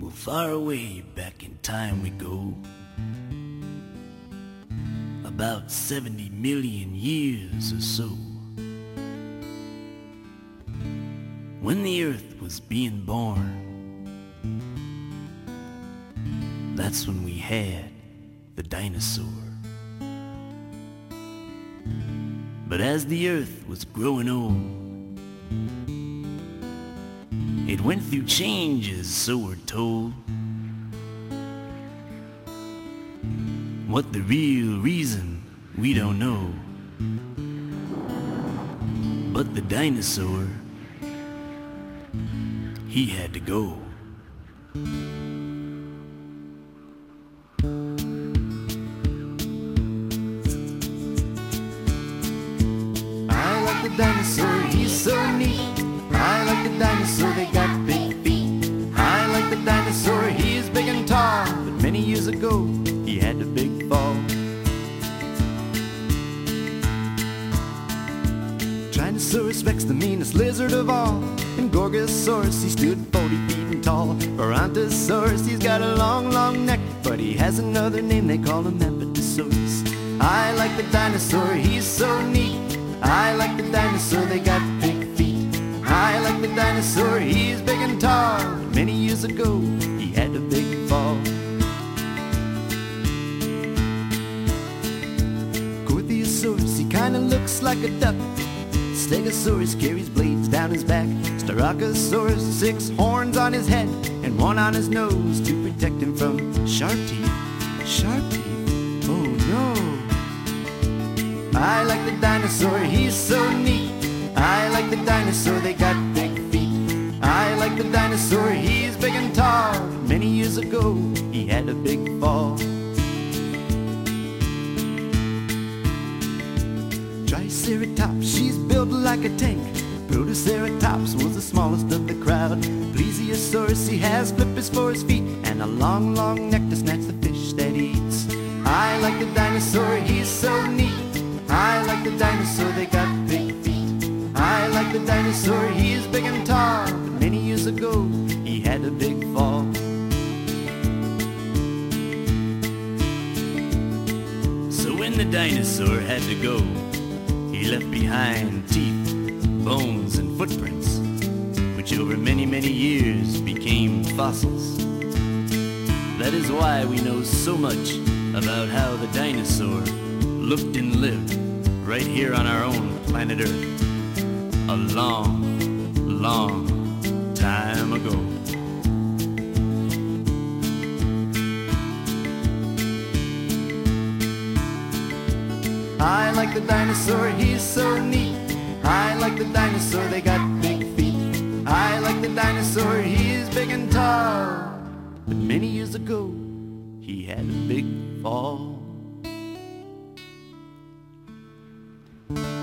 Well, far away back in time we go, about 70 million years or so. When the earth was being born, that's when we had the dinosaur. But as the earth was growing old, it went through changes, so we're told. What the real reason, we don't know. But the dinosaur, he had to go. I like the dinosaur, he's so neat. I like the dinosaur, they got big feet. I like the dinosaur, he's big and tall. But many years ago, he had a big fall. Tyrannosaurus Rex, the meanest lizard of all. And Gorgosaurus, he stood 40 feet tall. Brontosaurus, he's got a long, long neck, but he has another name, they call him Apatosaurus. I like the dinosaur, he's so neat. I like the dinosaur, they got big feet. I like the dinosaur, he's big and tall. Many years ago, he had a big fall. Gorgosaurus, he kinda looks like a duck. Stegosaurus carries blades down his back. Styracosaurus, 6 horns on his head and 1 on his nose to protect him from sharp teeth. Sharp teeth? Oh no. I like the dinosaur, he's so neat. I like the dinosaur, they got big feet. I like the dinosaur, he's big and tall. Many years ago, he had a big fall. Triceratops, she's built like a tank. Protoceratops was the smallest of the crowd. Plesiosaurus, he has flippers for his feet and a long, long neck to snatch the fish that he eats. I like the dinosaur, he's so neat. I like the dinosaur, they got big feet. I like the dinosaur, he's big and tall. But many years ago, he had a big fall. So when the dinosaur had to go, he left behind teeth, bones, and footprints, which over many, many years became fossils. That is why we know so much about how the dinosaur looked and lived right here on our own planet Earth a long, long time ago. I like the dinosaur, he's so neat. I like the dinosaur, they got big feet. I like the dinosaur, he's big and tall. But many years ago, he had a big fall.